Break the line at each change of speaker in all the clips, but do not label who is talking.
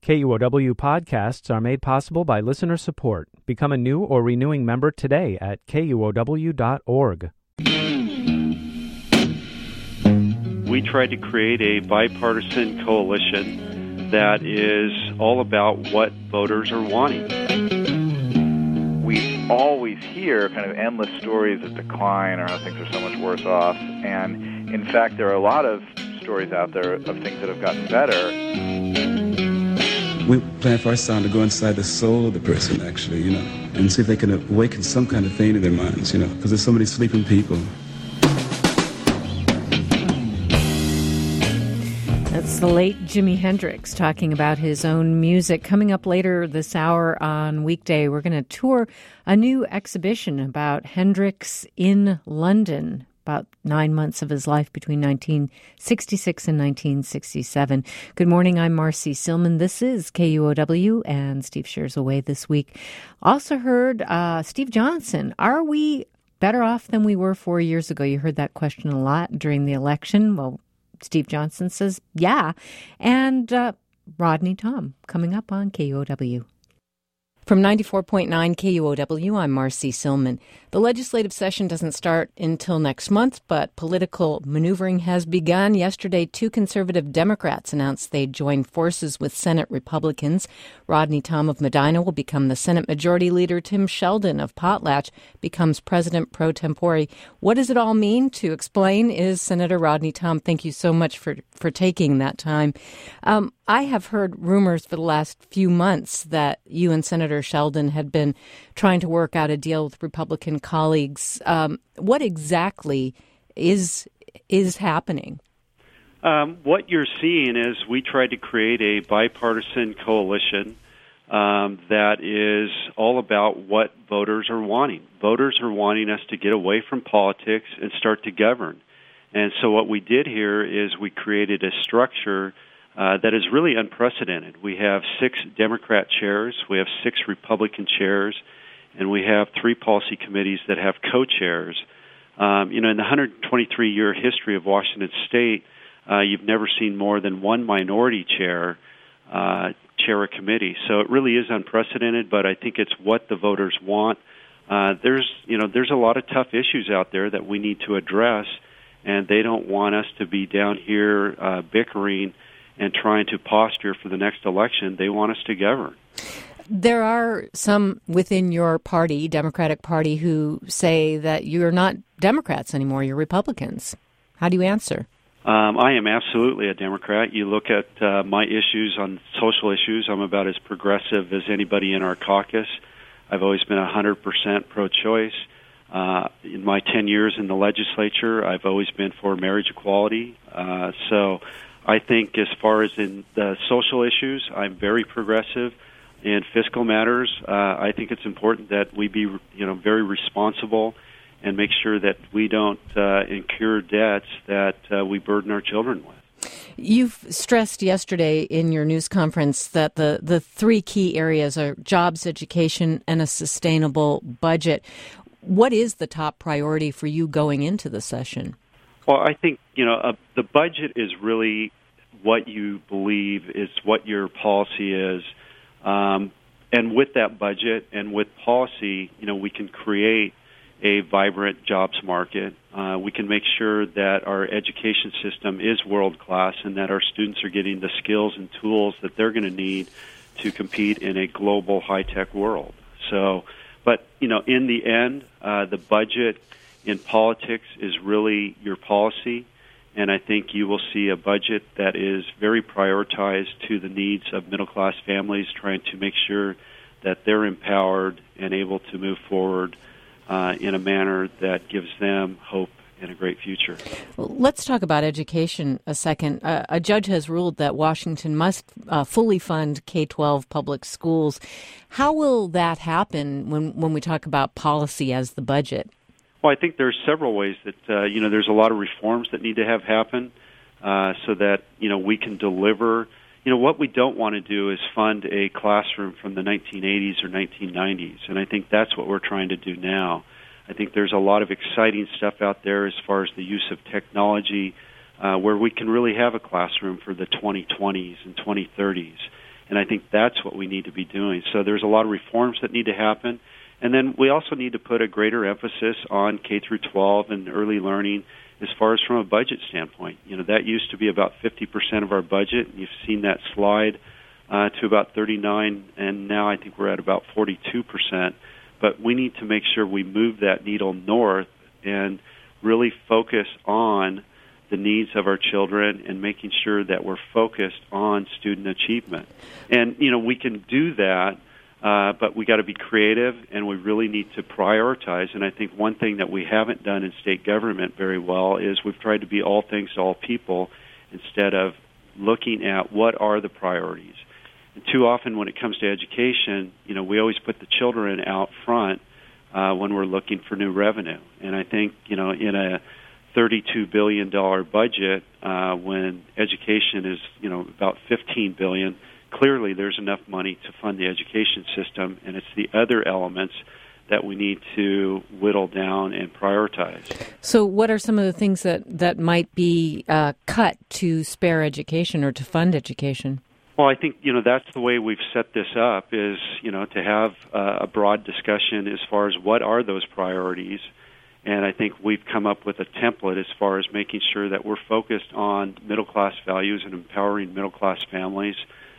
KUOW podcasts are made possible by listener support. Become a new or renewing member today at KUOW.org.
We tried to create a bipartisan coalition that is all about what voters are wanting.
We always hear kind of endless stories of decline or how things are so much worse off. And in fact, there are a lot of stories out there of things that have gotten better.
We plan for our sound to go inside the soul of the person, actually, and see if they can awaken some kind of thing in their minds, because there's so many sleeping people.
That's the late Jimi Hendrix talking about his own music. Coming up later this hour on Weekday, we're going to tour a new exhibition about Hendrix in London, about 9 months of his life between 1966 and 1967. Good morning, I'm Marcy Silman. This is KUOW, and Steve Scher's away this week. Also heard Steve Johnson. Are we better off than we were 4 years ago? You heard that question a lot during the election. Well, Steve Johnson says, yeah. And Rodney Tom coming up on KUOW. From 94.9 KUOW, I'm Marcy Silman. The legislative session doesn't start until next month, but political maneuvering has begun. Yesterday, 2 conservative Democrats announced they'd join forces with Senate Republicans. Rodney Tom of Medina will become the Senate Majority Leader. Tim Sheldon of Potlatch becomes President pro tempore. What does it all mean? To explain is Senator Rodney Tom. Thank you so much for taking that time. I have heard rumors for the last few months that you and Senator Sheldon had been trying to work out a deal with Republican colleagues. What exactly is happening?
What you're seeing is we tried to create a bipartisan coalition that is all about what voters are wanting. Voters are wanting us to get away from politics and start to govern. And so what we did here is we created a structure that is really unprecedented. We have 6 Democrat chairs, we have 6 Republican chairs, and we have 3 policy committees that have co-chairs. In the 123-year history of Washington State, you've never seen more than 1 minority chair chair a committee. So it really is unprecedented, but I think it's what the voters want. There's a lot of tough issues out there that we need to address, and they don't want us to be down here bickering and trying to posture for the next election. They want us to govern.
There are some within your party, Democratic Party, who say that you're not Democrats anymore, you're Republicans. How do you answer?
I am absolutely a Democrat. You look at my issues on social issues, I'm about as progressive as anybody in our caucus. I've always been 100% pro-choice. In my 10 years in the legislature, I've always been for marriage equality. So I think as far as in the social issues, I'm very progressive. In fiscal matters, I think it's important that we be, very responsible and make sure that we don't incur debts that we burden our children with.
You've stressed yesterday in your news conference that the 3 key areas are jobs, education, and a sustainable budget. What is the top priority for you going into the session?
Well, I think, the budget is really what you believe is what your policy is. And with that budget and with policy, we can create a vibrant jobs market. We can make sure that our education system is world-class and that our students are getting the skills and tools that they're going to need to compete in a global high-tech world. So, but, in the end, the budget in politics is really your policy. And I think you will see a budget that is very prioritized to the needs of middle-class families, trying to make sure that they're empowered and able to move forward in a manner that gives them hope and a great future.
Well, let's talk about education a second. A judge has ruled that Washington must fully fund K-12 public schools. How will that happen when we talk about policy as the budget?
Well, I think there's several ways that, there's a lot of reforms that need to have happen so that, we can deliver. What we don't want to do is fund a classroom from the 1980s or 1990s, and I think that's what we're trying to do now. I think there's a lot of exciting stuff out there as far as the use of technology where we can really have a classroom for the 2020s and 2030s. And I think that's what we need to be doing. So there's a lot of reforms that need to happen. And then we also need to put a greater emphasis on K through 12 and early learning as far as from a budget standpoint. That used to be about 50% of our budget. You've seen that slide to about 39, and now I think we're at about 42%. But we need to make sure we move that needle north and really focus on the needs of our children and making sure that we're focused on student achievement. And, we can do that, but we got to be creative, and we really need to prioritize. And I think one thing that we haven't done in state government very well is we've tried to be all things to all people instead of looking at what are the priorities. And too often when it comes to education, we always put the children out front when we're looking for new revenue. And I think, in a $32 billion budget, when education is, about $15 billion, clearly there's enough money to fund the education system, and it's the other elements that we need to whittle down and prioritize.
So what are some of the things that might be cut to spare education or to fund education?
Well, I think, that's the way we've set this up is, to have a broad discussion as far as what are those priorities. And I think we've come up with a template as far as making sure that we're focused on middle-class values and empowering middle-class families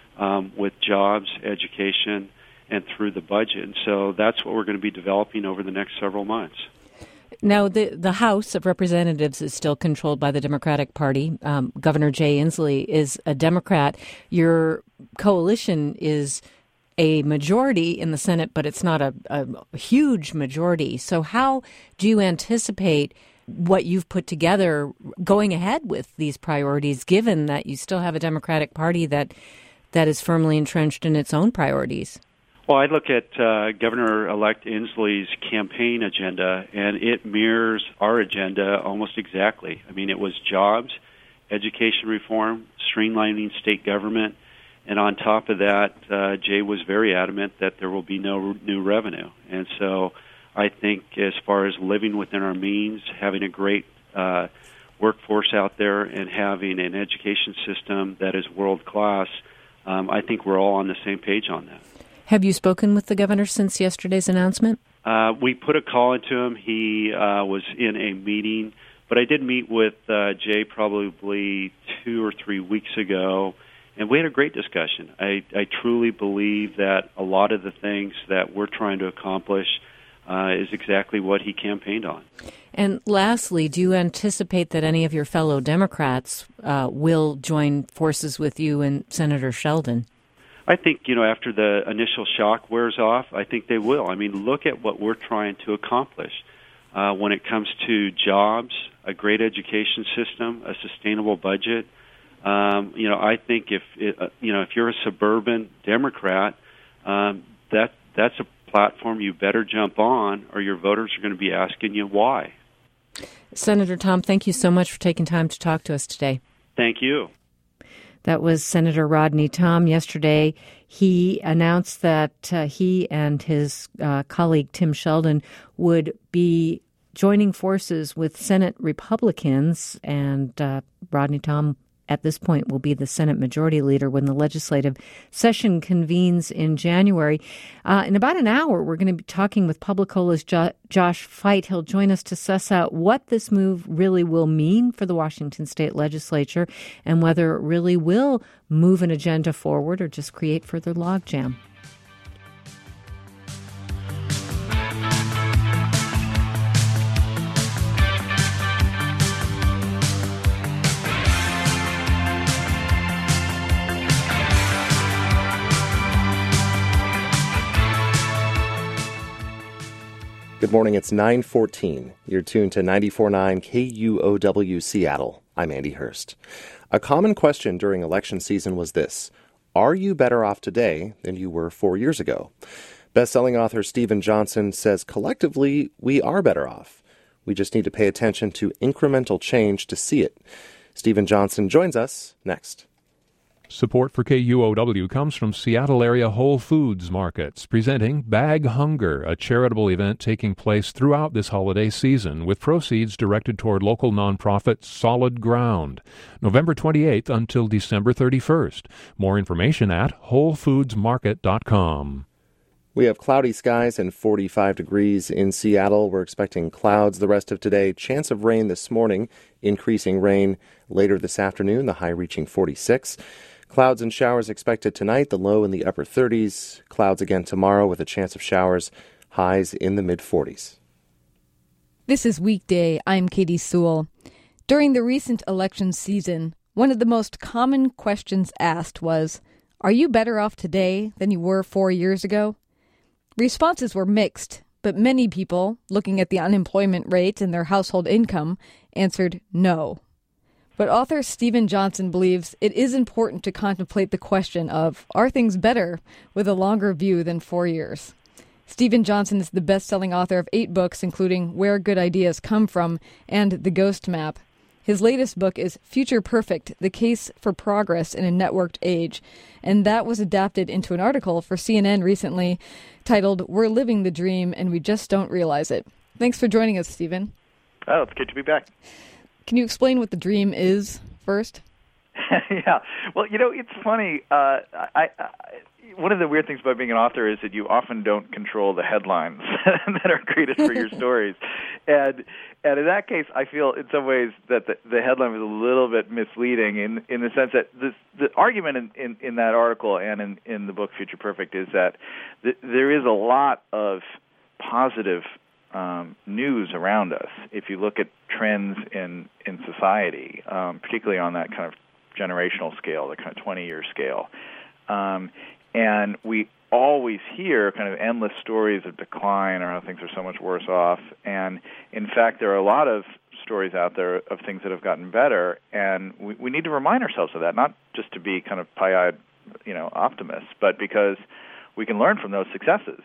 with jobs, education, and through the budget. And so that's what we're going to be developing over the next several months.
Now, the House of Representatives is still controlled by the Democratic Party. Governor Jay Inslee is a Democrat. Your coalition is a majority in the Senate, but it's not a huge majority. So how do you anticipate what you've put together going ahead with these priorities, given that you still have a Democratic Party that is firmly entrenched in its own priorities?
Well, I look at Governor-elect Inslee's campaign agenda, and it mirrors our agenda almost exactly. I mean, it was jobs, education reform, streamlining state government, and on top of that, Jay was very adamant that there will be no new revenue. And so I think as far as living within our means, having a great workforce out there, and having an education system that is world-class, I think we're all on the same page on that.
Have you spoken with the governor since yesterday's announcement?
We put a call into him. He was in a meeting, but I did meet with Jay probably 2 or 3 weeks ago, and we had a great discussion. I truly believe that a lot of the things that we're trying to accomplish is exactly what he campaigned on.
And lastly, do you anticipate that any of your fellow Democrats will join forces with you and Senator Sheldon?
I think, after the initial shock wears off, I think they will. I mean, look at what we're trying to accomplish when it comes to jobs, a great education system, a sustainable budget. I think if you're a suburban Democrat, that's a platform you better jump on, or your voters are going to be asking you why.
Senator Tom, thank you so much for taking time to talk to us today.
Thank you.
That was Senator Rodney Tom. Yesterday, he announced that he and his colleague Tim Sheldon would be joining forces with Senate Republicans, and Rodney Tom at this point will be the Senate Majority Leader when the legislative session convenes in January. In about an hour, we're going to be talking with Publicola's Josh Fite. He'll join us to suss out what this move really will mean for the Washington State Legislature and whether it really will move an agenda forward or just create further logjam.
Good morning, it's 9:14. You're tuned to 94.9 KUOW Seattle. I'm Andy Hurst. A common question during election season was this: are you better off today than you were 4 years ago? Best-selling author Steven Johnson says collectively we are better off. We just need to pay attention to incremental change to see it. Steven Johnson joins us next.
Support for KUOW comes from Seattle area Whole Foods Markets, presenting Bag Hunger, a charitable event taking place throughout this holiday season with proceeds directed toward local nonprofit Solid Ground. November 28th until December 31st. More information at WholeFoodsMarket.com.
We have cloudy skies and 45 degrees in Seattle. We're expecting clouds the rest of today. Chance of rain this morning, increasing rain later this afternoon, the high reaching 46. Clouds and showers expected tonight, the low in the upper 30s. Clouds again tomorrow with a chance of showers, highs in the mid-40s.
This is Weekday. I'm Katie Sewell. During the recent election season, one of the most common questions asked was, "Are you better off today than you were 4 years ago?" Responses were mixed, but many people, looking at the unemployment rate and their household income, answered no. But author Steven Johnson believes it is important to contemplate the question of, are things better, with a longer view than 4 years? Steven Johnson is the best-selling author of 8 books, including Where Good Ideas Come From and The Ghost Map. His latest book is Future Perfect, The Case for Progress in a Networked Age, and that was adapted into an article for CNN recently titled, We're Living the Dream and We Just Don't Realize It. Thanks for joining us, Steven.
Oh, it's good to be back.
Can you explain what the dream is first?
Yeah. Well, it's funny. One of the weird things about being an author is that you often don't control the headlines that are created for your stories. And in that case, I feel in some ways that the headline was a little bit misleading in the sense that the argument in that article and in the book Future Perfect is that there is a lot of positive news around us. If you look at trends in society, particularly on that kind of generational scale, the kind of 20-year scale, and we always hear kind of endless stories of decline or how things are so much worse off. And in fact, there are a lot of stories out there of things that have gotten better, and we need to remind ourselves of that, not just to be kind of pie-eyed, optimists, but because we can learn from those successes.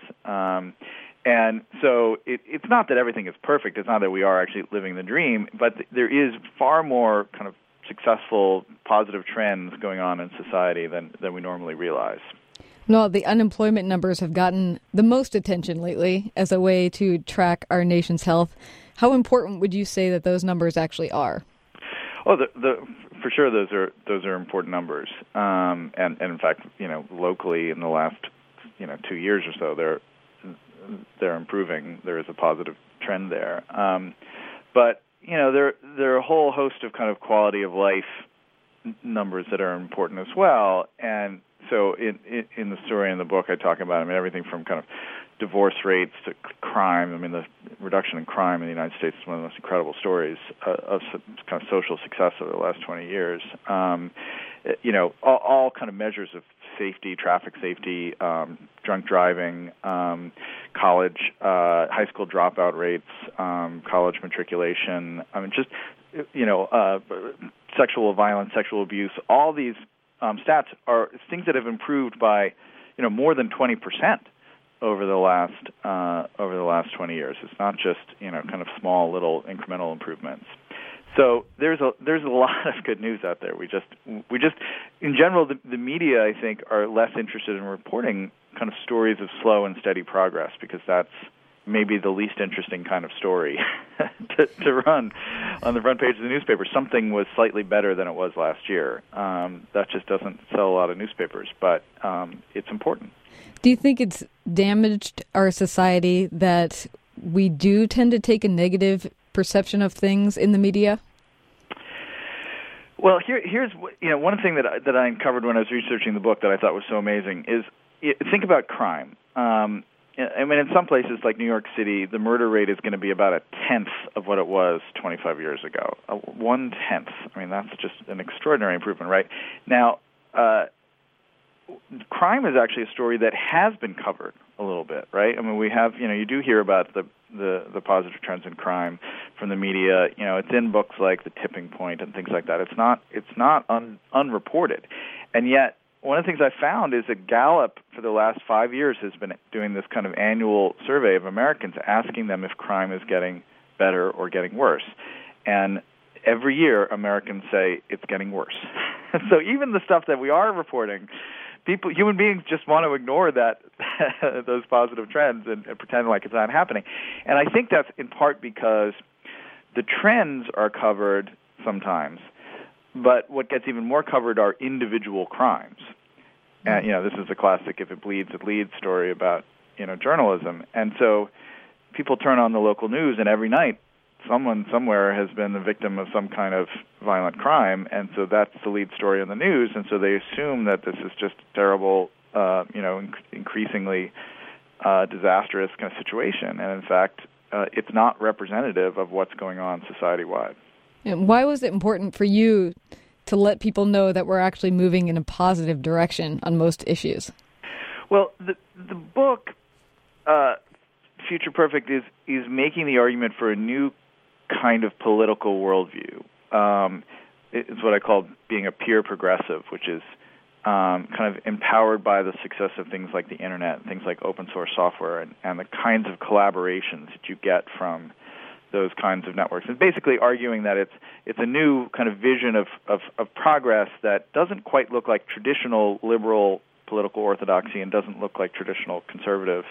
And so it's not that everything is perfect. It's not that we are actually living the dream, but there is far more kind of successful, positive trends going on in society than we normally realize.
No, the unemployment numbers have gotten the most attention lately as a way to track our nation's health. How important would you say that those numbers actually are?
Oh, for sure, those are important numbers. And in fact, locally in the last 2 years or so, they're improving. There is a positive trend there. But there are a whole host of kind of quality of life numbers that are important as well. And so in the story in the book, I talk about everything from kind of divorce rates to crime. The reduction in crime in the United States is one of the most incredible stories of kind of social success over the last 20 years. All kind of measures of safety, traffic safety, drunk driving, college, high school dropout rates, college matriculation. Sexual violence, sexual abuse. All these stats are things that have improved by, more than 20% over the last 20 years. It's not just kind of small little incremental improvements. So there's a lot of good news out there. We just in general the media, I think, are less interested in reporting kind of stories of slow and steady progress because that's maybe the least interesting kind of story to run on the front page of the newspaper. Something was slightly better than it was last year. That just doesn't sell a lot of newspapers, but it's important.
Do you think it's damaged our society that we do tend to take a negative perception of things in the media?
Well, here's one thing that I uncovered when I was researching the book that I thought was so amazing is think about crime. In some places like New York City, the murder rate is going to be about 1/10 of what it was 25 years ago. 1/10. That's just an extraordinary improvement, right? Now, crime is actually a story that has been covered a little bit, right? We have, you do hear about the positive trends in crime from the media. It's in books like The Tipping Point and things like that. It's not unreported, and yet one of the things I found is that Gallup for the last 5 years has been doing this kind of annual survey of Americans, asking them if crime is getting better or getting worse, and every year Americans say it's getting worse. So even the stuff that we are reporting, human beings just want to ignore that those positive trends and pretend like it's not happening. And I think that's in part because the trends are covered sometimes, but what gets even more covered are individual crimes. And this is the classic "if it bleeds, it leads" story about journalism. And so people turn on the local news, and every night someone somewhere has been the victim of some kind of violent crime, and so that's the lead story in the news, and so they assume that this is just a terrible, increasingly disastrous kind of situation, and in fact, it's not representative of what's going on society-wide.
And why was it important for you to let people know that we're actually moving in a positive direction on most issues? Well,
the book, Future Perfect, is making the argument for a new kind of political worldview. It's what I call being a peer progressive, which is kind of empowered by the success of things like the internet, things like open source software, and the kinds of collaborations that you get from those kinds of networks. And basically arguing that it's a new kind of vision of progress that doesn't quite look like traditional liberal political orthodoxy and doesn't look like traditional conservative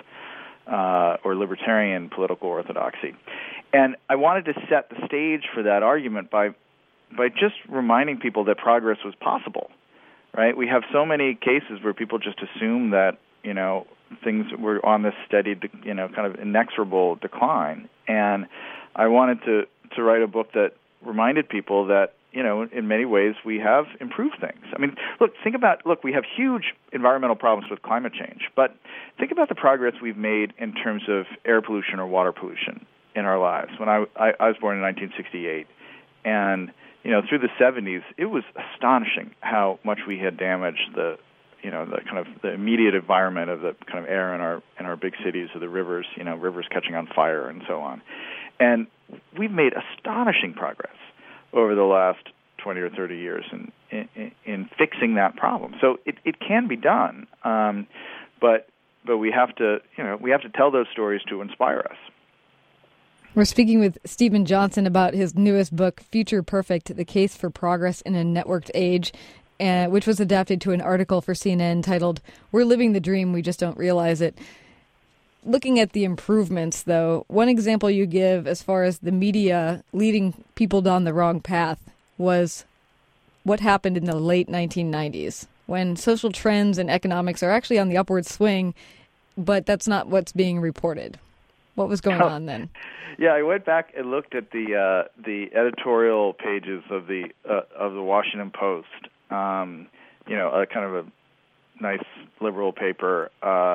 or libertarian political orthodoxy. And I wanted to set the stage for that argument by just reminding people that progress was possible, right? We have so many cases where people just assume that, things were on this steady, kind of inexorable decline. And I wanted to write a book that reminded people that, in many ways we have improved things. I mean, we have huge environmental problems with climate change, but think about the progress we've made in terms of air pollution or water pollution in our lives. When I was born in 1968, and, through the 70s, it was astonishing how much we had damaged the kind of the immediate environment of the kind of air in our big cities, or the rivers, rivers catching on fire and so on. And we've made astonishing progress over the last 20 or 30 years in fixing that problem. So it can be done, but we have to tell those stories to inspire us.
We're speaking with Steven Johnson about his newest book, Future Perfect: The Case for Progress in a Networked Age, which was adapted to an article for CNN titled "We're Living the Dream, We Just Don't Realize It." Looking at the improvements, though, one example you give as far as the media leading people down the wrong path was what happened in the late 1990s, when social trends and economics are actually on the upward swing, but that's not what's being reported. What was going on then?
Yeah, I went back and looked at the editorial pages of the Washington Post. A kind of a nice liberal paper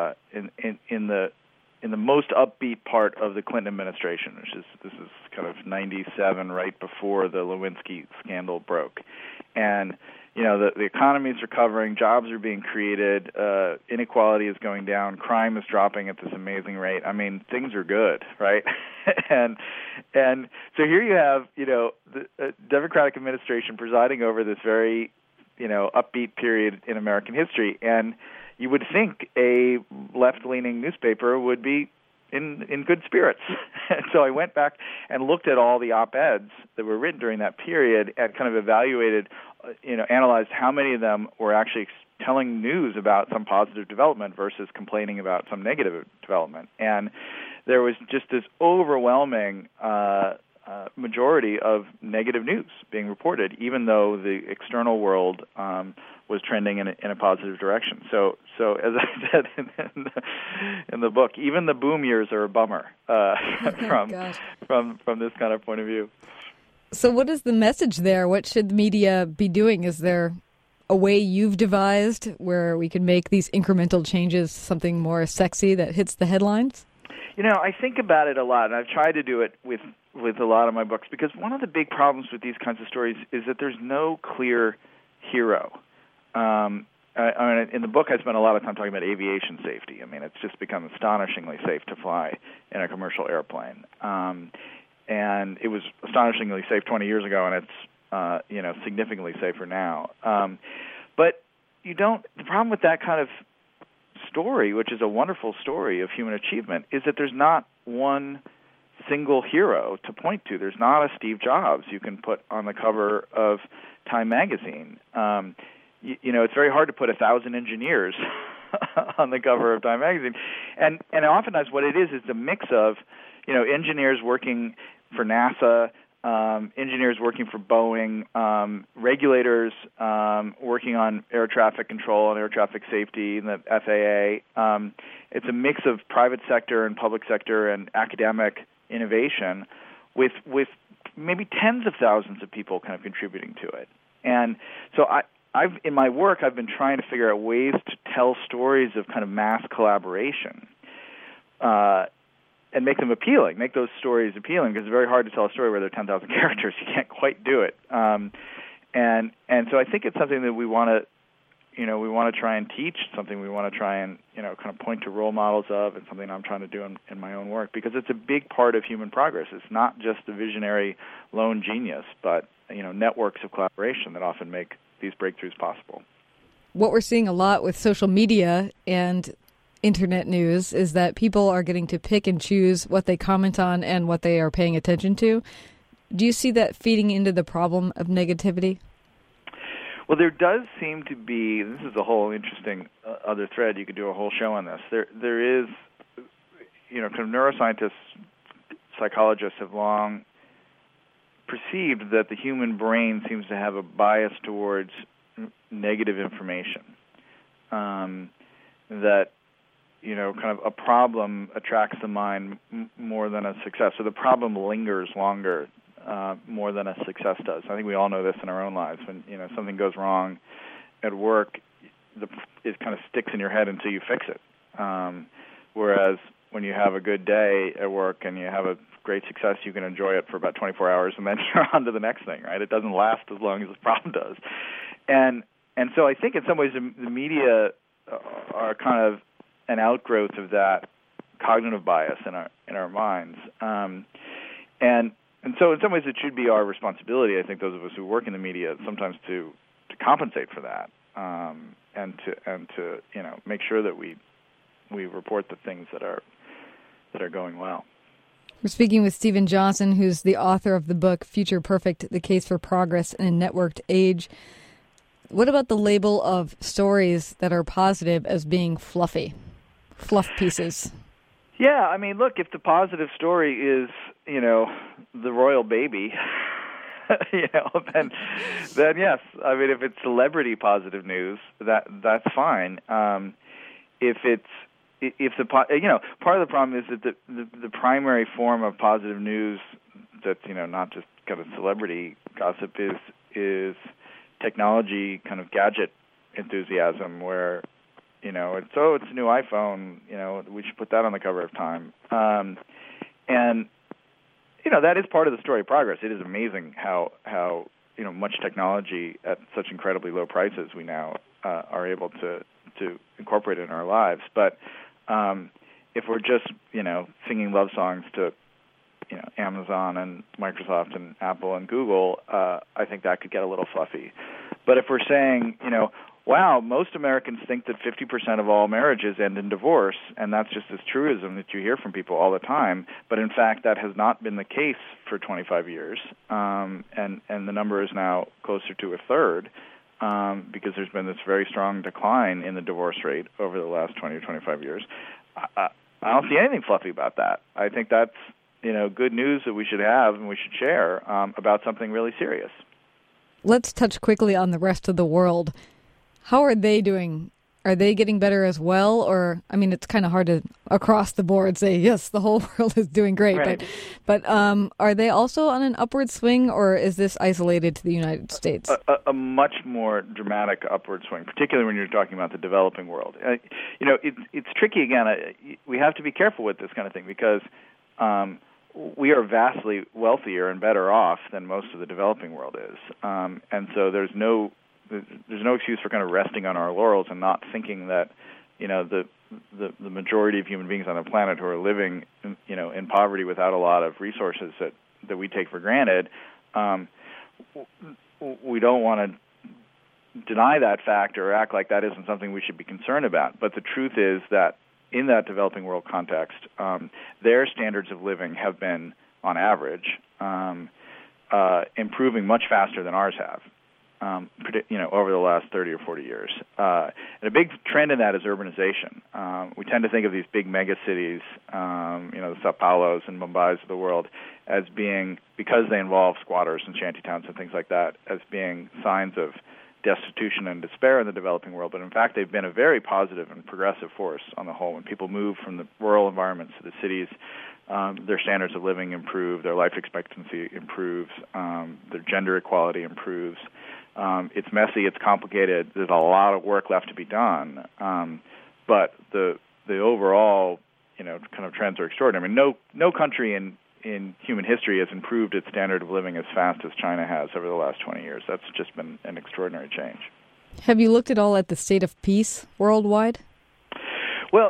in the most upbeat part of the Clinton administration, this is kind of 97, right before the Lewinsky scandal broke. And, the economy is recovering, jobs are being created, inequality is going down, crime is dropping at this amazing rate. I mean, things are good, right? and so here you have, the Democratic administration presiding over this very, upbeat period in American history. And you would think a left-leaning newspaper would be in good spirits. And so I went back and looked at all the op-eds that were written during that period and kind of evaluated, analyzed how many of them were actually telling news about some positive development versus complaining about some negative development. And there was just this overwhelming majority of negative news being reported, even though the external world was trending in a positive direction. So as I said in the book, even the boom years are a bummer from this kind of point of view.
So what is the message there? What should the media be doing? Is there a way you've devised where we can make these incremental changes something more sexy that hits the headlines?
I think about it a lot, and I've tried to do it with a lot of my books, because one of the big problems with these kinds of stories is that there's no clear hero. In the book, I spent a lot of time talking about aviation safety. I mean, it's just become astonishingly safe to fly in a commercial airplane. And it was astonishingly safe 20 years ago, and it's significantly safer now. But the problem with that kind of story, which is a wonderful story of human achievement, is that there's not one single hero to point to. There's not a Steve Jobs you can put on the cover of Time magazine. It's very hard to put 1,000 engineers on the cover of Time magazine, and oftentimes what it is a mix of engineers working for NASA, engineers working for Boeing, regulators working on air traffic control and air traffic safety and the FAA. It's a mix of private sector and public sector and academic innovation with maybe tens of thousands of people kind of contributing to it. And so in my work, I've been trying to figure out ways to tell stories of kind of mass collaboration and make them appealing, make those stories appealing, because it's very hard to tell a story where there are 10,000 characters. You can't quite do it. And so I think it's something that we want to try and teach, something we want to try and kind of point to role models of, and something I'm trying to do in my own work, because it's a big part of human progress. It's not just the visionary lone genius, but networks of collaboration that often make these breakthroughs possible.
What we're seeing a lot with social media and internet news is that people are getting to pick and choose what they comment on and what they are paying attention to. Do you see that feeding into the problem of negativity?
Well, there does seem to be, this is a whole interesting other thread, you could do a whole show on this. There is, kind of neuroscientists, psychologists have long perceived that the human brain seems to have a bias towards negative information. That, kind of a problem attracts the mind more than a success. So the problem lingers longer more than a success does. I think we all know this in our own lives. When something goes wrong at work, it kind of sticks in your head until you fix it. Whereas when you have a good day at work and you have a great success, you can enjoy it for about 24 hours and then you're on to the next thing, right? It doesn't last as long as the problem does. And so I think in some ways the media are kind of an outgrowth of that cognitive bias in our minds. And so in some ways it should be our responsibility, I think, those of us who work in the media, sometimes to compensate for that, and to make sure that we report the things that are going well.
We're speaking with Steven Johnson, who's the author of the book Future Perfect: The Case for Progress in a Networked Age. What about the label of stories that are positive as being fluffy? Fluff pieces.
Yeah, I mean, look, if the positive story is, the royal baby, then yes. I mean, if it's celebrity positive news, that's fine. Part of the problem is that the primary form of positive news that's not just kind of celebrity gossip is technology kind of gadget enthusiasm, where it's a new iPhone, we should put that on the cover of Time, and that is part of the story of progress. It is amazing how much technology at such incredibly low prices we now are able to incorporate in our lives. But if we're just singing love songs to Amazon and Microsoft and Apple and Google, I think that could get a little fluffy. But if we're saying wow, most Americans think that 50% of all marriages end in divorce, and that's just this truism that you hear from people all the time. But in fact, that has not been the case for 25 years, and the number is now closer to a third, because there's been this very strong decline in the divorce rate over the last 20 or 25 years. I don't see anything fluffy about that. I think that's good news that we should have and we should share about something really serious.
Let's touch quickly on the rest of the world. How are they doing? Are they getting better as well? Or, I mean, it's kind of hard to, across the board, say, yes, the whole world is doing great.
Right.
But are they also on an upward swing, or is this isolated to the United States?
A much more dramatic upward swing, particularly when you're talking about the developing world. It's tricky, again. We have to be careful with this kind of thing, because we are vastly wealthier and better off than most of the developing world is. And so there's no excuse for kind of resting on our laurels and not thinking that, the majority of human beings on the planet who are living, in poverty without a lot of resources that we take for granted, we don't want to deny that fact or act like that isn't something we should be concerned about. But the truth is that in that developing world context, their standards of living have been, on average, improving much faster than ours have. Over the last 30 or 40 years. And a big trend in that is urbanization. We tend to think of these big megacities, the Sao Paulos and Mumbai's of the world, as being, because they involve squatters and shantytowns and things like that, as being signs of destitution and despair in the developing world. But in fact, they've been a very positive and progressive force on the whole. When people move from the rural environments to the cities, their standards of living improve, their life expectancy improves, their gender equality improves. It's messy, it's complicated, there's a lot of work left to be done, but the overall, kind of trends are extraordinary. I mean, no country in human history has improved its standard of living as fast as China has over the last 20 years. That's just been an extraordinary change. Have you looked at all at the state of peace worldwide? Well,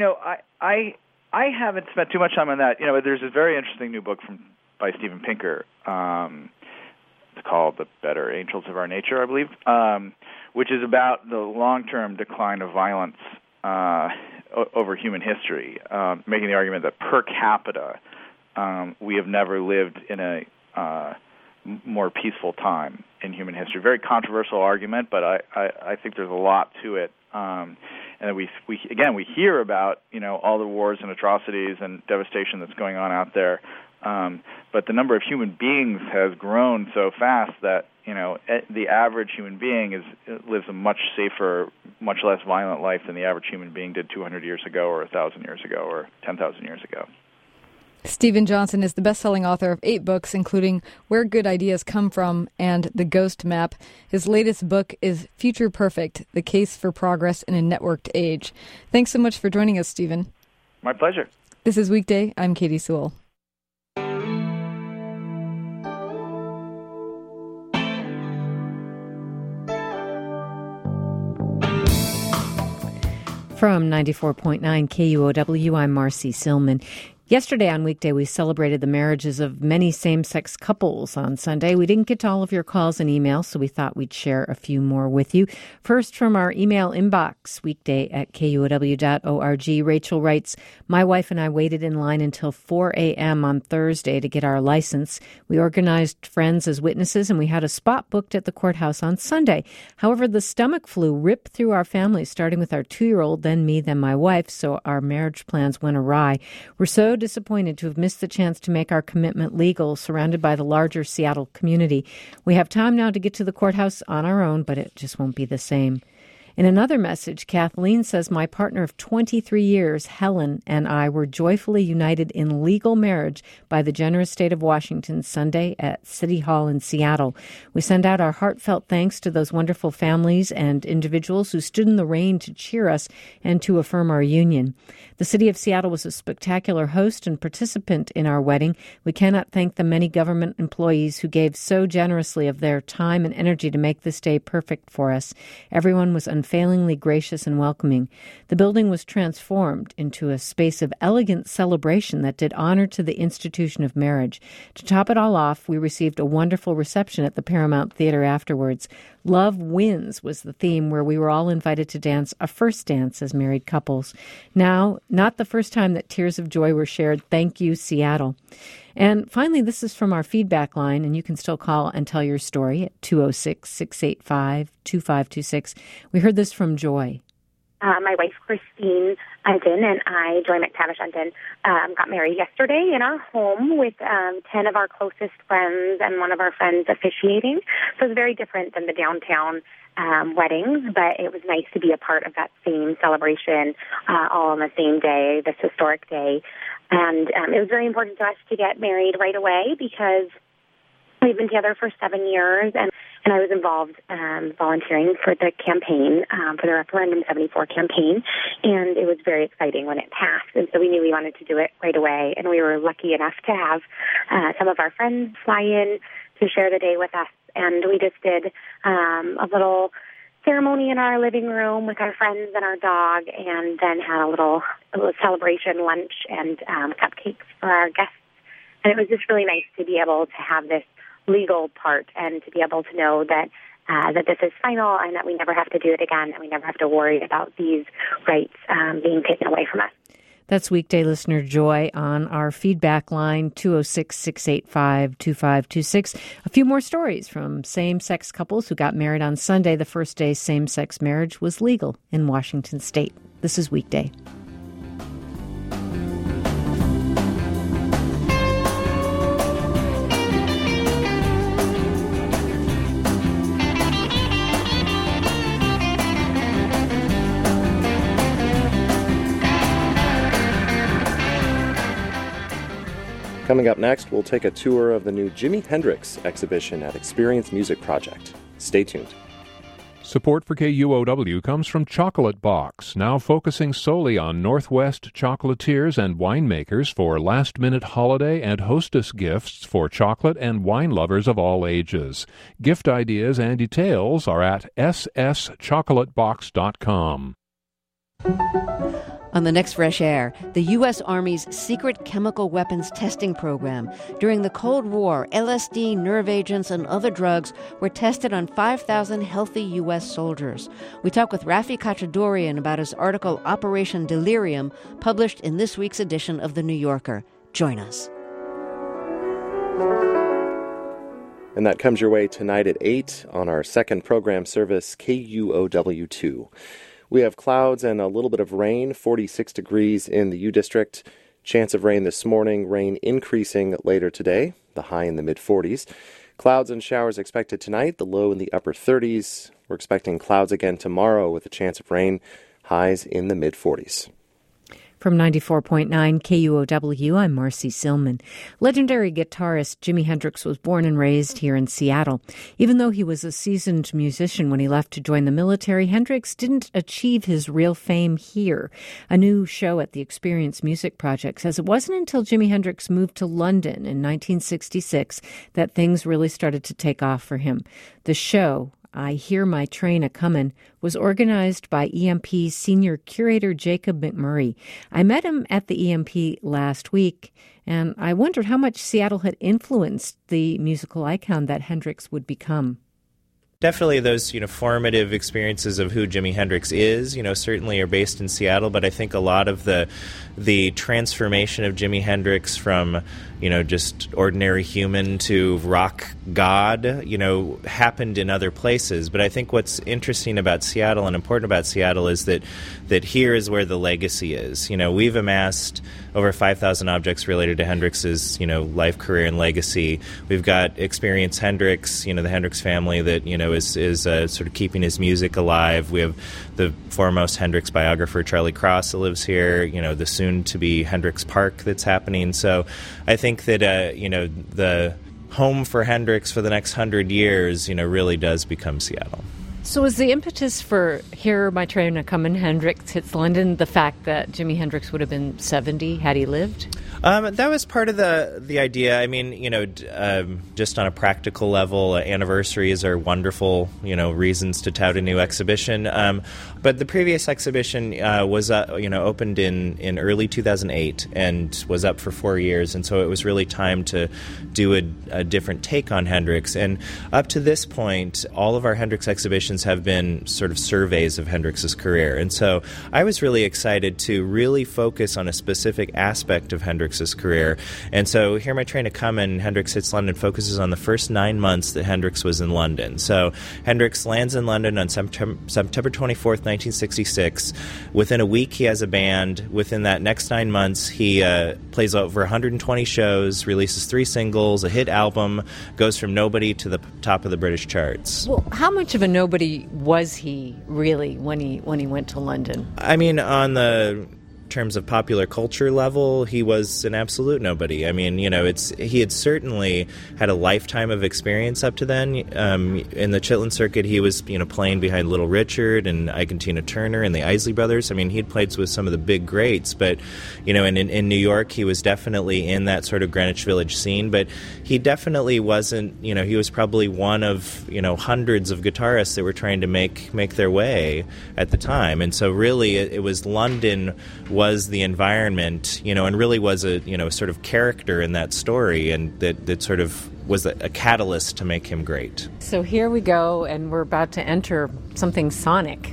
I haven't spent too much time on that. There's a very interesting new book by Steven Pinker. It's called The Better Angels of Our Nature, I believe, which is about the long-term decline of violence over human history, making the argument that per capita we have never lived in a more peaceful time in human history. Very controversial argument, but I think there's a lot to it. And we hear about all the wars and atrocities and devastation that's going on out there. But the number of human beings has grown so fast that the average human being lives a much safer, much less violent life than the average human being did 200 years ago, or 1,000 years ago, or 10,000 years ago. Steven Johnson is the best-selling author of 8 books, including Where Good Ideas Come From and The Ghost Map. His latest book is Future Perfect: The Case for Progress in a Networked Age. Thanks so much for joining us, Steven. My pleasure. This is Weekday. I'm Katie Sewell.
From 94.9 KUOW, I'm Marcy Silman. Yesterday on Weekday, we celebrated the marriages of many same-sex couples. On Sunday, we didn't get to all of your calls and emails, so we thought we'd share a few more with you. First, from our email inbox, weekday@kuow.org, Rachel writes, "My wife and I waited in line until 4 a.m. on Thursday to get our license. We organized friends as witnesses, and we had a spot booked at the courthouse on Sunday. However, the stomach flu ripped through our family, starting with our 2-year-old, then me, then my wife, so our marriage plans went awry. We're so disappointed to have missed the chance to make our commitment legal, surrounded by the larger Seattle community. We have time now to get to the courthouse on our own, but it just won't be the same." In another message, Kathleen says, "My partner of 23 years, Helen, and I were joyfully united in legal marriage by the generous state of Washington Sunday at City Hall in Seattle. We send out our heartfelt thanks to those wonderful families and individuals who stood in the rain to cheer us and to affirm our union. The city of Seattle was a spectacular host and participant in our wedding. We cannot thank the many government employees who gave so generously of their time and energy to make this day perfect for us. Everyone was unfailingly gracious and welcoming. The building was transformed into a space of elegant celebration that did honor to the institution of marriage. To top it all off, we received a wonderful reception at the Paramount Theater afterwards. Love Wins was the theme, where we were all invited to dance a first dance as married couples. Now, not the first time that tears of joy were shared. Thank you, Seattle." And finally, this is from our feedback line, and you can still call and tell your story at 206-685-2526. We heard this from Joy.
My wife, Christine Unton, and I, Joy McTavish Unton, got married yesterday in our home with 10 of our closest friends and one of our friends officiating. So it's very different than the downtown weddings, but it was nice to be a part of that same celebration all on the same day, this historic day. And it was very important to us to get married right away because we've been together for 7 years, and I was involved volunteering for the campaign, for the Referendum 74 campaign, and it was very exciting when it passed, and so we knew we wanted to do it right away, and we were lucky enough to have some of our friends fly in to share the day with us, and we just did a little ceremony in our living room with our friends and our dog, and then had a little celebration lunch and cupcakes for our guests, and it was just really nice to be able to have this legal part and to be able to know that that this is final and that we never have to do it again, and we never have to worry about these rights being taken away from us.
That's weekday listener Joy on our feedback line, 206-685-2526. A few more stories from same-sex couples who got married on Sunday, the first day same-sex marriage was legal in Washington state. This is Weekday.
Coming up next, we'll take a tour of the new Jimi Hendrix exhibition at Experience Music Project. Stay tuned.
Support for KUOW comes from Chocolate Box, now focusing solely on Northwest chocolatiers and winemakers for last-minute holiday and hostess gifts for chocolate and wine lovers of all ages. Gift ideas and details are at sschocolatebox.com.
On the next Fresh Air, the U.S. Army's secret chemical weapons testing program. During the Cold War, LSD, nerve agents, and other drugs were tested on 5,000 healthy U.S. soldiers. We talk with Rafi Kachadorian about his article Operation Delirium, published in this week's edition of The New Yorker. Join us.
And that comes your way tonight at 8 on our second program service, KUOW2. We have clouds and a little bit of rain, 46 degrees in the U District. Chance of rain this morning, rain increasing later today, the high in the mid-40s. Clouds and showers expected tonight, the low in the upper 30s. We're expecting clouds again tomorrow with a chance of rain, highs in the mid-40s.
From 94.9 KUOW, I'm Marcy Silman. Legendary guitarist Jimi Hendrix was born and raised here in Seattle. Even though he was a seasoned musician when he left to join the military, Hendrix didn't achieve his real fame here. A new show at the Experience Music Project says it wasn't until Jimi Hendrix moved to London in 1966 that things really started to take off for him. The show, I Hear My Train A-Comin', was organized by EMP's senior curator Jacob McMurray. I met him at the EMP last week, and I wondered how much Seattle had influenced the musical icon that Hendrix would become.
Definitely those, formative experiences of who Jimi Hendrix is, certainly are based in Seattle, but I think a lot of the transformation of Jimi Hendrix from, just ordinary human to rock god, happened in other places. But I think what's interesting about Seattle and important about Seattle is that here is where the legacy is. We've amassed over 5,000 objects related to Hendrix's, life, career, and legacy. We've got Experience Hendrix, the Hendrix family that, is sort of keeping his music alive. We have the foremost Hendrix biographer, Charlie Cross, that lives here, the soon-to-be Hendrix Park that's happening. So I think that, the home for Hendrix for the next 100 years, really does become Seattle.
So is the impetus for Hear My Train A-Comin', Hendrix Hits London, the fact that Jimi Hendrix would have been 70 had he lived?
That was part of the idea. I mean, just on a practical level, anniversaries are wonderful, reasons to tout a new exhibition. But the previous exhibition was, opened in early 2008 and was up for 4 years. And so it was really time to do a different take on Hendrix. And up to this point, all of our Hendrix exhibitions have been sort of surveys of Hendrix's career. And so I was really excited to really focus on a specific aspect of Hendrix's career. And so Hear My Train A-Comin', Hendrix Hits London focuses on the first 9 months that Hendrix was in London. So Hendrix lands in London on September 24th, 1966. Within a week, he has a band. Within that next 9 months, he plays over 120 shows, releases 3 singles, a hit album, goes from nobody to the top of the British charts.
Well, how much of a nobody was he really when he went to London?
I mean, on the terms of popular culture level, he was an absolute nobody. I mean, he had certainly had a lifetime of experience up to then. In the Chitlin circuit, he was, playing behind Little Richard and Ike and Tina Turner and the Isley Brothers. I mean, he'd played with some of the big greats, but, in New York, he was definitely in that sort of Greenwich Village scene, but he definitely wasn't, he was probably one of, hundreds of guitarists that were trying to make their way at the time. And so really, it was London was the environment, and really was a sort of character in that story, and that sort of was a catalyst to make him great.
So here we go, and we're about to enter something sonic.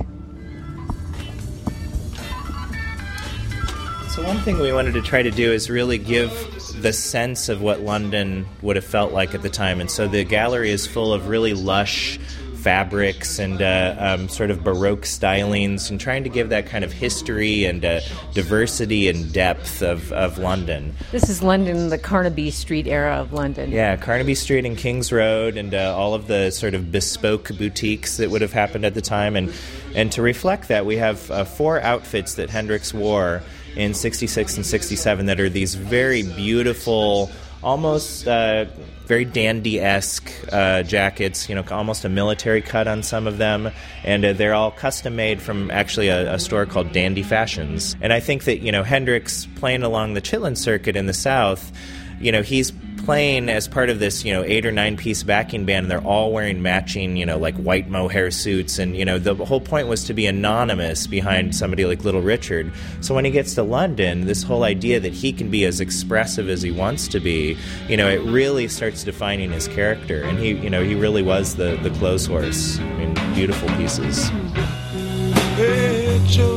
So one thing we wanted to try to do is really give the sense of what London would have felt like at the time. And so the gallery is full of really lush fabrics and sort of Baroque stylings, and trying to give that kind of history and diversity and depth of London.
This is London, the Carnaby Street era of London.
Yeah, Carnaby Street and King's Road, and all of the sort of bespoke boutiques that would have happened at the time. And to reflect that, we have 4 outfits that Hendrix wore in 66 and 67 that are these very beautiful, almost very dandy-esque jackets, almost a military cut on some of them, and they're all custom-made from actually a store called Dandy Fashions. And I think that, Hendrix playing along the Chitlin circuit in the South, he's playing as part of this, 8 or 9 piece backing band, and they're all wearing matching, like white mohair suits, and, the whole point was to be anonymous behind somebody like Little Richard. So when he gets to London, this whole idea that he can be as expressive as he wants to be, it really starts defining his character, and he really was the clothes horse. I mean, beautiful pieces.
Hey, Joe,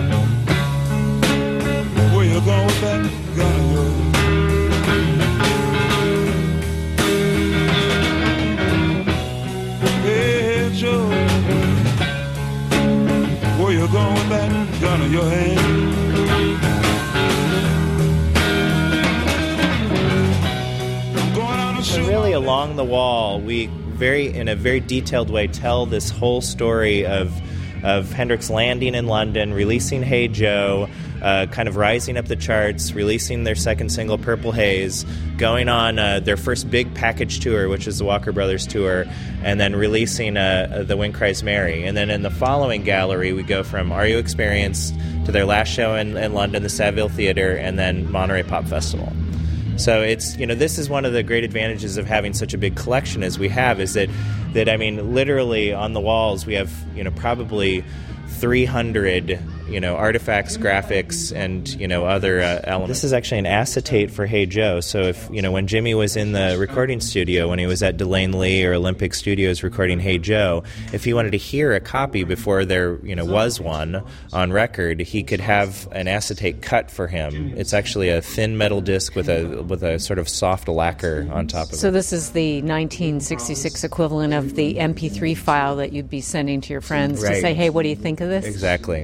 where you going with that gun? Where you going with that gun in your hand?
So really, along the wall, we in a very detailed way tell this whole story of Hendrix landing in London, releasing Hey Joe, kind of rising up the charts, releasing their second single, Purple Haze, going on their first big package tour, which is the Walker Brothers tour, and then releasing The Wind Cries Mary. And then in the following gallery, we go from Are You Experienced to their last show in London, the Saville Theatre, and then Monterey Pop Festival. So it's, this is one of the great advantages of having such a big collection as we have, is that I mean, literally on the walls we have, probably 300, artifacts, graphics, and, other elements. This is actually an acetate for Hey Joe. So if, when Jimmy was in the recording studio, when he was at Delane Lee or Olympic Studios recording Hey Joe, if he wanted to hear a copy before there, was one on record, he could have an acetate cut for him. It's actually a thin metal disc with a sort of soft lacquer on top of it.
So this is the 1966 equivalent of the MP3 file that you'd be sending to your friends to say, hey, what do you think of this?
Exactly.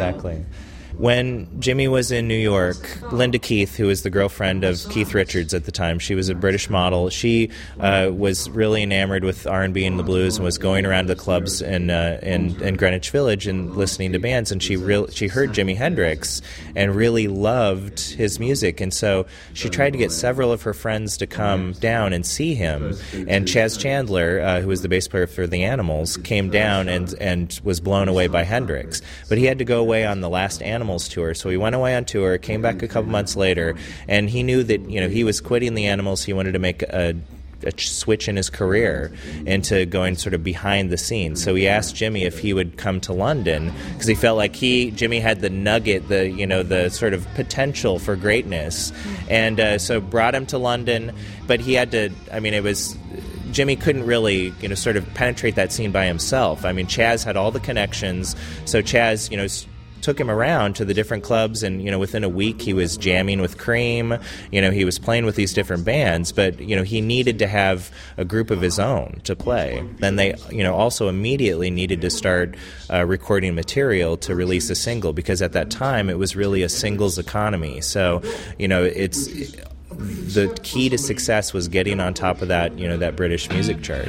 When Jimmy was in New York, Linda Keith, who was the girlfriend of Keith Richards at the time, she was a British model. She was really enamored with R&B and the blues and was going around the clubs in Greenwich Village and listening to bands. And she heard Jimi Hendrix and really loved his music. And so she tried to get several of her friends to come down and see him. And Chaz Chandler, who was the bass player for The Animals, came down and was blown away by Hendrix. But he had to go away on the last Animals tour, so he went away on tour, came back a couple months later, and he knew that he was quitting the Animals. He wanted to make a switch in his career into going sort of behind the scenes. So he asked Jimmy if he would come to London because he felt like Jimmy had the nugget, the sort of potential for greatness, and so brought him to London. But he had to. I mean, Jimmy couldn't really, sort of penetrate that scene by himself. I mean, Chaz had all the connections, so Chaz, took him around to the different clubs, and within a week he was jamming with Cream. He was playing with these different bands, but he needed to have a group of his own to play. Then they also immediately needed to start recording material to release a single, because at that time it was really a singles economy. So it's the key to success was getting on top of that that British music chart.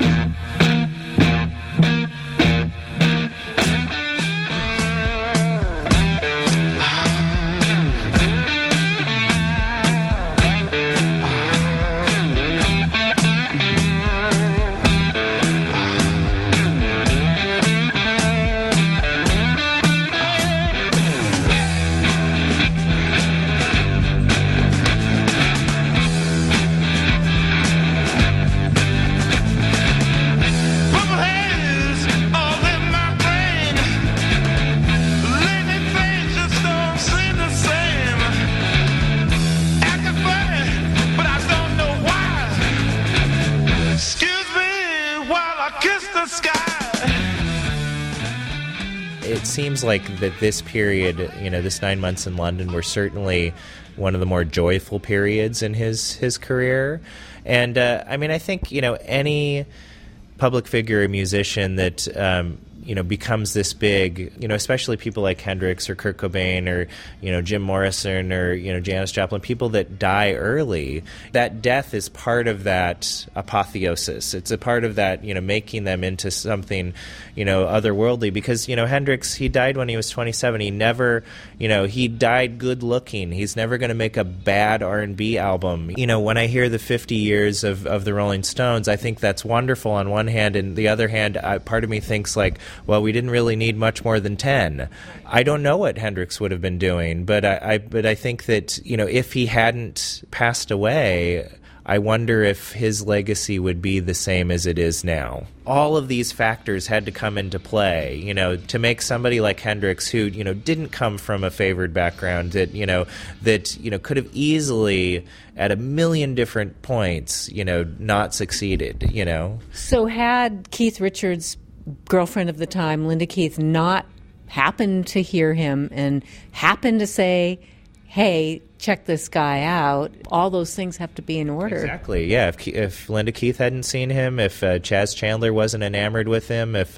it seems like that this period, this 9 months in London, were certainly one of the more joyful periods in his career. And I think any public figure or musician that becomes this big, especially people like Hendrix or Kurt Cobain or Jim Morrison or Janis Joplin, people that die early, that death is part of that apotheosis. It's a part of that making them into something otherworldly, because Hendrix, he died when he was 27. He never he died good looking. He's never going to make a bad R&B album. When I hear the 50 years of the Rolling Stones, I think that's wonderful on one hand, and the other hand, part of me thinks like, well, we didn't really need much more than 10. I don't know what Hendrix would have been doing, but I think that if he hadn't passed away, I wonder if his legacy would be the same as it is now. All of these factors had to come into play, to make somebody like Hendrix, who didn't come from a favored background, that could have easily at a million different points not succeeded.
So had Keith Richards' girlfriend of the time, Linda Keith, not happened to hear him and happened to say, hey, check this guy out, all those things have to be in order.
Exactly, yeah. If Linda Keith hadn't seen him, if Chaz Chandler wasn't enamored with him, if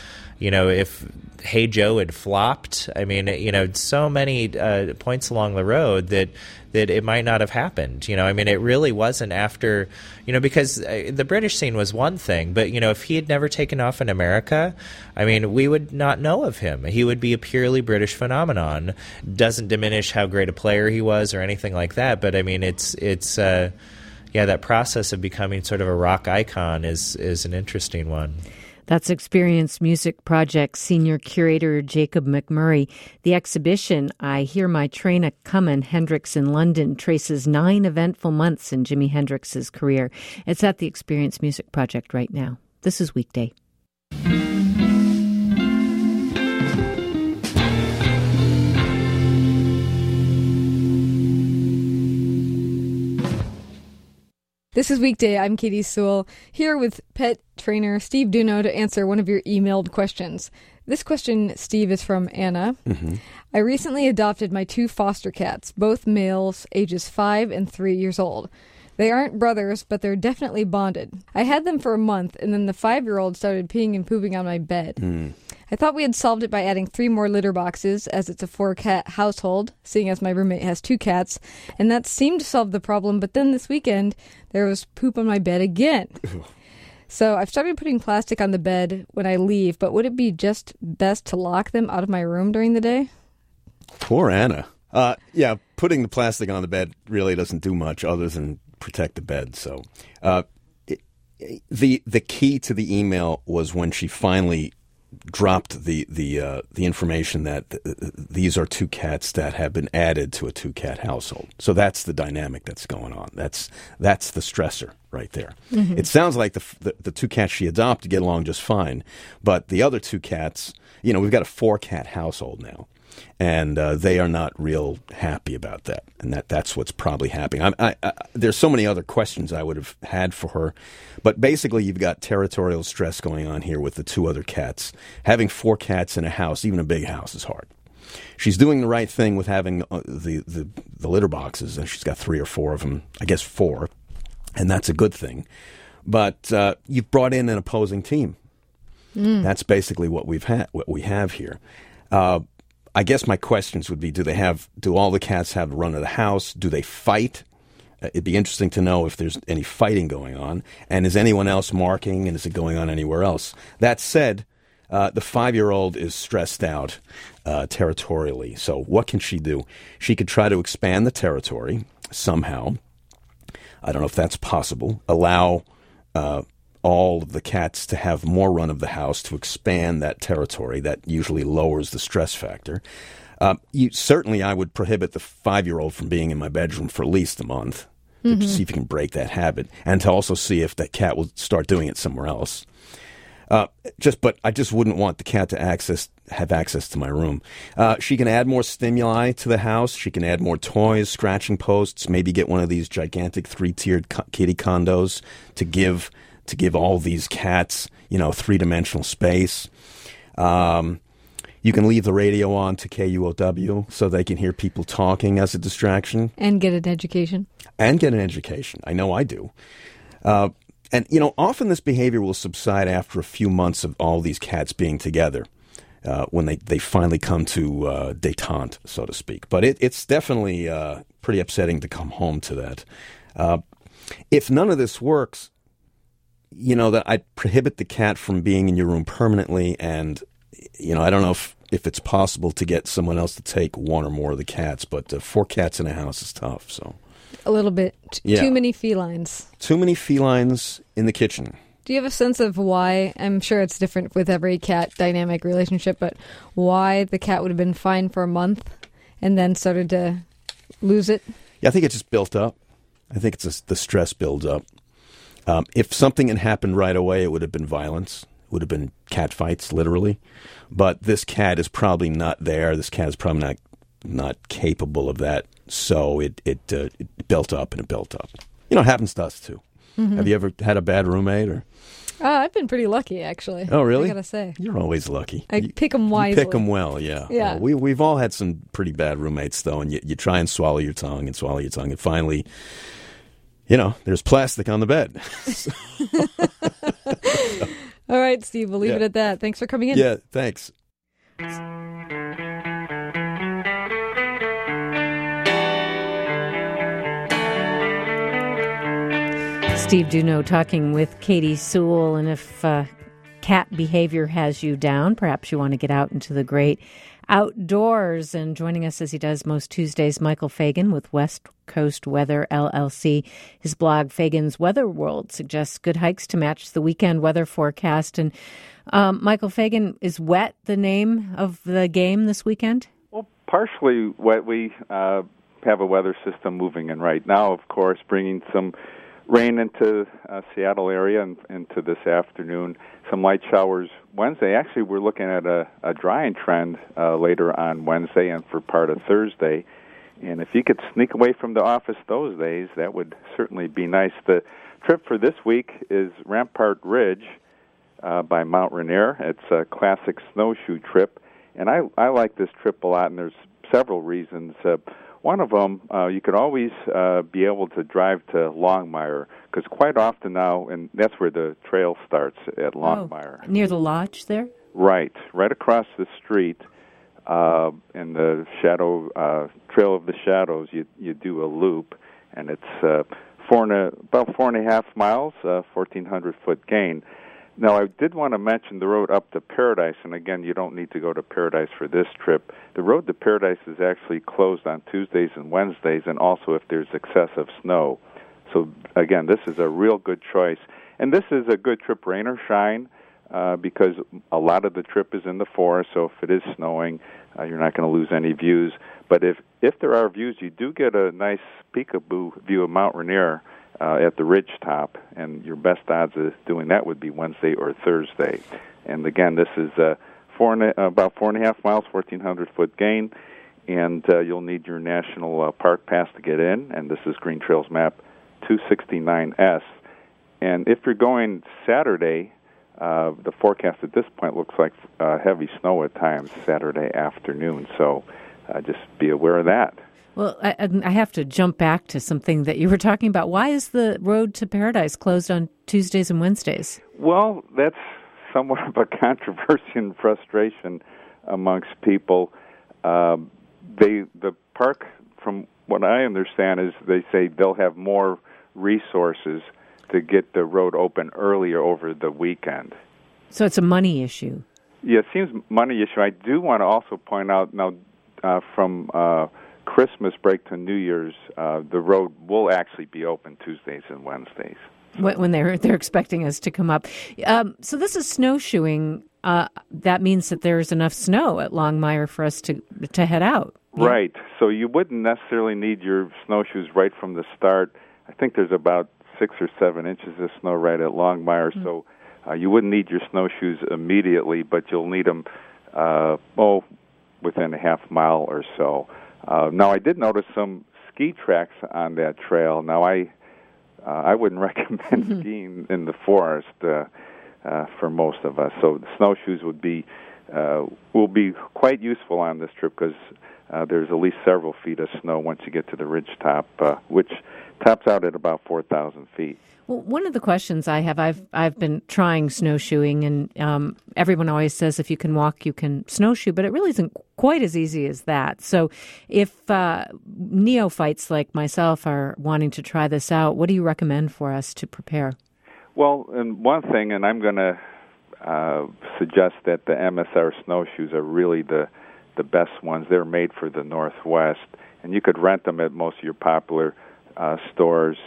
Hey Joe had flopped, so many points along the road that it might not have happened. It really wasn't after, because the British scene was one thing, but, if he had never taken off in America, we would not know of him. He would be a purely British phenomenon. Doesn't diminish how great a player he was or anything like that, but, it's that process of becoming sort of a rock icon is an interesting one.
That's Experience Music Project Senior Curator Jacob McMurray. The exhibition, I Hear My Train A-Comin', Hendrix in London, traces 9 eventful months in Jimi Hendrix's career. It's at the Experience Music Project right now. This is Weekday.
This is Weekday. I'm Katie Sewell, here with pet trainer Steve Duno to answer one of your emailed questions. This question, Steve, is from Anna. Mm-hmm. I recently adopted my 2 foster cats, both males, ages 5 and 3 years old. They aren't brothers, but they're definitely bonded. I had them for a month, and then the 5-year-old started peeing and pooping on my bed. I thought we had solved it by adding 3 more litter boxes, as it's a 4-cat household, seeing as my roommate has 2 cats, and that seemed to solve the problem, but then this weekend, there was poop on my bed again. So I've started putting plastic on the bed when I leave, but would it be just best to lock them out of my room during the day?
Poor Anna. Putting the plastic on the bed really doesn't do much other than protect the bed. So the key to the email was when she finally dropped the information that these are 2 cats that have been added to a 2-cat household. So that's the dynamic that's going on. That's the stressor right there. Mm-hmm. It sounds like the 2 cats she adopted get along just fine, but the other 2 cats, we've got a 4-cat household now. And they are not real happy about that, and that's what's probably happening. There's so many other questions I would have had for her, but basically you've got territorial stress going on here with the 2 other cats. Having 4 cats in a house, even a big house, is hard. She's doing the right thing with having the litter boxes, and she's got 3 or 4 of them, I guess 4, and that's a good thing. But you've brought in an opposing team. That's basically what we have here. I guess my questions would be, do all the cats have the run of the house? Do they fight? It'd be interesting to know if there's any fighting going on. And is anyone else marking, and is it going on anywhere else? That said, the 5-year-old is stressed out territorially. So what can she do? She could try to expand the territory somehow. I don't know if that's possible. Allow all of the cats to have more run of the house to expand that territory. That usually lowers the stress factor. Certainly, I would prohibit the 5-year-old from being in my bedroom for at least a month to see if you can break that habit, and to also see if that cat will start doing it somewhere else. But I just wouldn't want the cat to have access to my room. She can add more stimuli to the house. She can add more toys, scratching posts, maybe get one of these gigantic 3-tiered kitty condos to give all these cats, 3-dimensional space. You can leave the radio on to KUOW so they can hear people talking as a distraction.
And get an education.
And get an education. I know I do. And, often this behavior will subside after a few months of all these cats being together, when they finally come to détente, so to speak. But it's definitely pretty upsetting to come home to that. If none of this works, that I'd prohibit the cat from being in your room permanently, and, I don't know if it's possible to get someone else to take one or more of the cats, but 4 cats in a house is tough, so...
A little bit.
Yeah.
Too many felines.
Too many felines in the kitchen.
Do you have a sense of why? I'm sure it's different with every cat dynamic relationship, but why the cat would have been fine for a month and then started to lose it?
Yeah, I think it just built up. I think the stress builds up. If something had happened right away, it would have been violence. It would have been cat fights, literally. But this cat is probably not there. This cat is probably not capable of that. So it built up and it built up. It happens to us too. Mm-hmm. Have you ever had a bad roommate? Or?
I've been pretty lucky, actually.
Oh, really?
I gotta say.
You're always lucky.
I pick them wisely.
You pick them well, yeah.
Yeah.
We've all had some pretty bad roommates, though, and you try and swallow your tongue, and finally, there's plastic on the bed.
All right, Steve, we'll leave it at that. Thanks for coming in.
Yeah, thanks.
Steve Duno talking with Katie Sewell, and if cat behavior has you down, perhaps you want to get out into the great outdoors. And joining us as he does most Tuesdays, Michael Fagan with West Coast Weather LLC. His blog, Fagan's Weather World, suggests good hikes to match the weekend weather forecast. And Michael Fagan, is wet the name of the game this weekend?
Well, partially wet. We have a weather system moving in right now, of course, bringing some rain into Seattle area and into this afternoon. Some light showers Wednesday. Actually, we're looking at a drying trend later on Wednesday and for part of Thursday. And if you could sneak away from the office those days, that would certainly be nice. The trip for this week is Rampart Ridge by Mount Rainier. It's a classic snowshoe trip. And I like this trip a lot, and there's several reasons. One of them, you could always be able to drive to Longmire, because quite often now, and that's where the trail starts, at Longmire.
Oh, near the lodge there?
Right across the street, in the Trail of the Shadows, you do a loop, and it's about 4.5 miles, 1,400-foot gain. Now, I did want to mention the road up to Paradise, and again, you don't need to go to Paradise for this trip. The road to Paradise is actually closed on Tuesdays and Wednesdays, and also if there's excessive snow. So, again, this is a real good choice. And this is a good trip, rain or shine, because a lot of the trip is in the forest, so if it is snowing, you're not going to lose any views. But if there are views, you do get a nice peekaboo view of Mount Rainier at the ridge top, and your best odds of doing that would be Wednesday or Thursday. And again, this is about 4.5 miles, 1,400-foot gain, and you'll need your National Park Pass to get in, and this is Green Trails Map 269S. And if you're going Saturday, the forecast at this point looks like heavy snow at times Saturday afternoon, so just be aware of that.
Well, I have to jump back to something that you were talking about. Why is the road to Paradise closed on Tuesdays and Wednesdays?
Well, that's somewhat of a controversy and frustration amongst people. The park, from what I understand, is they say they'll have more resources to get the road open earlier over the weekend.
So it's a money issue.
Yeah, it seems money issue. I do want to also point out now from Christmas break to New Year's, the road will actually be open Tuesdays and Wednesdays.
When they're expecting us to come up. So this is snowshoeing. That means that there's enough snow at Longmire for us to head out. Yeah? Right.
So you wouldn't necessarily need your snowshoes right from the start. I think there's about 6 or 7 inches of snow right at Longmire, so you wouldn't need your snowshoes immediately, but you'll need them within a half mile or so. Now, I did notice some ski tracks on that trail. Now, I wouldn't recommend skiing in the forest for most of us. So the snowshoes would be will be quite useful on this trip because there's at least several feet of snow once you get to the ridge top, which tops out at about 4,000 feet.
Well, one of the questions I have, I've been trying snowshoeing, and everyone always says if you can walk, you can snowshoe, but it really isn't quite as easy as that. So if neophytes like myself are wanting to try this out, what do you recommend for us to prepare?
Well, and one thing, and I'm going to suggest that the MSR snowshoes are really the best ones. They're made for the Northwest, and you could rent them at most of your popular stores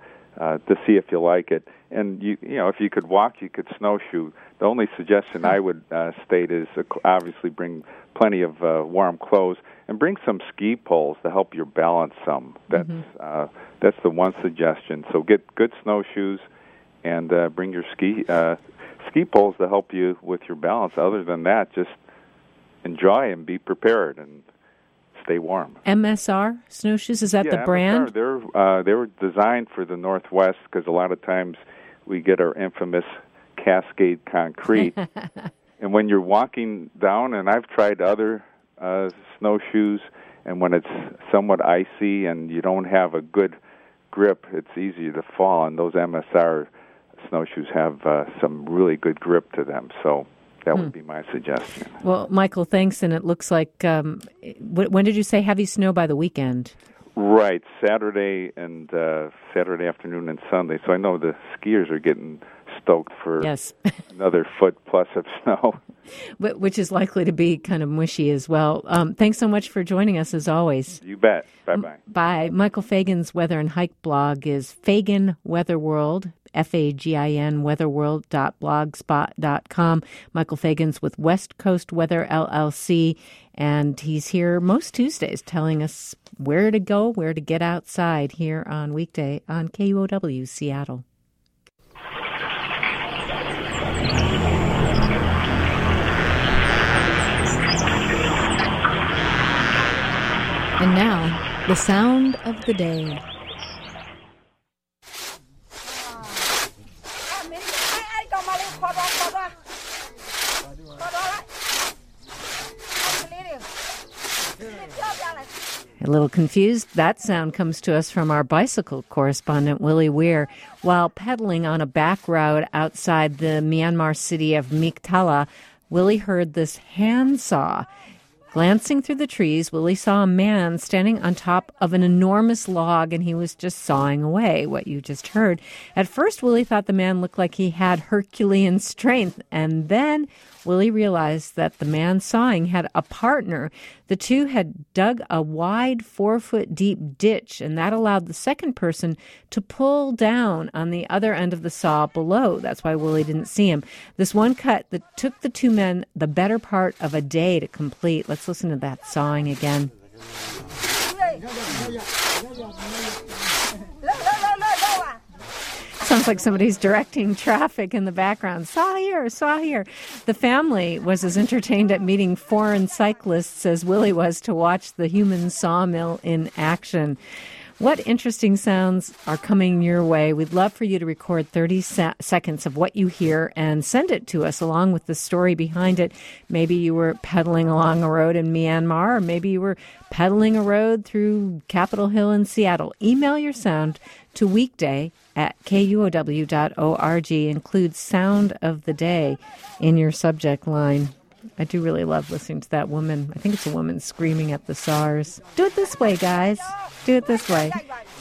to see if you like it. And you know, if you could walk, you could snowshoe. The only suggestion I would state is obviously bring plenty of warm clothes and bring some ski poles to help you balance some. That's the one suggestion. So get good snowshoes and bring your ski poles to help you with your balance. Other than that, just enjoy and be prepared and stay warm.
MSR snowshoes, is that the brand?
MSR, they were designed for the Northwest because a lot of times we get our infamous Cascade concrete. And when you're walking down, and I've tried other snowshoes, and when it's somewhat icy and you don't have a good grip, it's easy to fall. And those MSR snowshoes have some really good grip to them. So that would be my suggestion.
Well, Michael, thanks. And it looks like, when did you say heavy snow by the weekend?
Right, Saturday afternoon and Sunday. So I know the skiers are getting stoked for another foot plus of snow.
Which is likely to be kind of mushy as well. Thanks so much for joining us, as always.
You bet. Bye-bye.
Bye. Michael Fagan's Weather and Hike blog is Fagan Weather World, Fagin, weatherworld.blogspot.com. Michael Fagan's with West Coast Weather LLC, and he's here most Tuesdays telling us where to go, where to get outside here on weekday on KUOW Seattle.
And now, the sound of the day.
A little confused, that sound comes to us from our bicycle correspondent, Willie Weir. While pedaling on a back road outside the Myanmar city of Meektala, Willie heard this handsaw. Glancing through the trees, Willie saw a man standing on top of an enormous log, and he was just sawing away, what you just heard. At first, Willie thought the man looked like he had Herculean strength, and then Willie realized that the man sawing had a partner. The two had dug a wide 4-foot deep ditch, and that allowed the second person to pull down on the other end of the saw below. That's why Willie didn't see him. This one cut that took the two men the better part of a day to complete. Let's listen to that sawing again. Sounds like somebody's directing traffic in the background. Saw here, saw here. The family was as entertained at meeting foreign cyclists as Willie was to watch the human sawmill in action. What interesting sounds are coming your way? We'd love for you to record 30 seconds of what you hear and send it to us along with the story behind it. Maybe you were pedaling along a road in Myanmar, or maybe you were pedaling a road through Capitol Hill in Seattle. Email your sound to weekday@kuow.org. Include sound of the day in your subject line. I do really love listening to that woman. I think it's a woman screaming at the SARS. Do it this way, guys. Do it this way.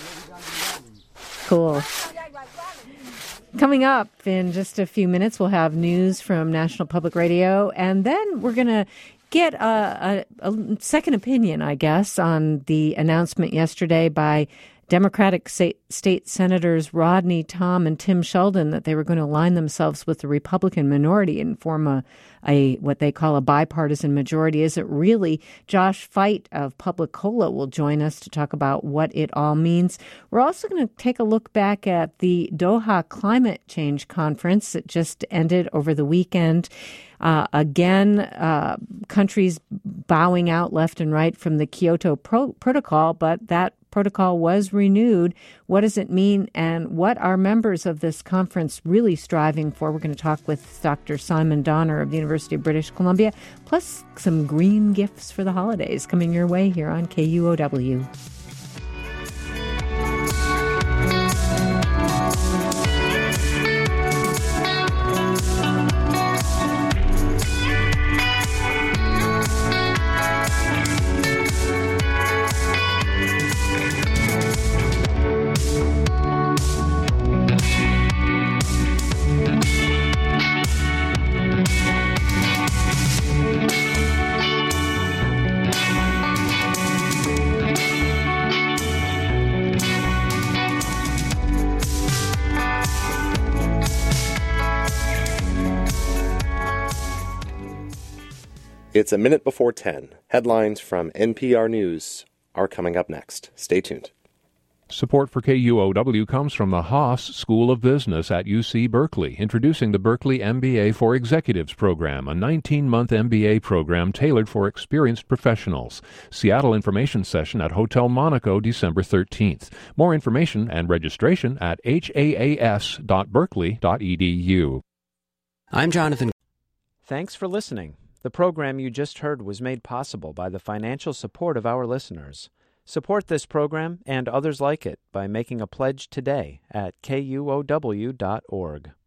Cool. Coming up in just a few minutes, we'll have news from National Public Radio, and then we're going to get a second opinion, I guess, on the announcement yesterday by Democratic state senators Rodney Tom and Tim Sheldon that they were going to align themselves with the Republican minority and form a what they call a bipartisan majority. Is it really? Josh Feit of Public Cola will join us to talk about what it all means. We're also going to take a look back at the Doha Climate Change Conference that just ended over the weekend. Again, countries bowing out left and right from the Kyoto Protocol, but that protocol was renewed. What does it mean, and what are members of this conference really striving for? We're going to talk with Dr. Simon Donner of the University of British Columbia, plus some green gifts for the holidays coming your way here on KUOW.
It's a minute before 10. Headlines from NPR News are coming up next. Stay tuned.
Support for KUOW comes from the Haas School of Business at UC Berkeley, introducing the Berkeley MBA for Executives program, a 19-month MBA program tailored for experienced professionals. Seattle information session at Hotel Monaco, December 13th. More information and registration at haas.berkeley.edu.
I'm Jonathan.
Thanks for listening. The program you just heard was made possible by the financial support of our listeners. Support this program and others like it by making a pledge today at KUOW.org.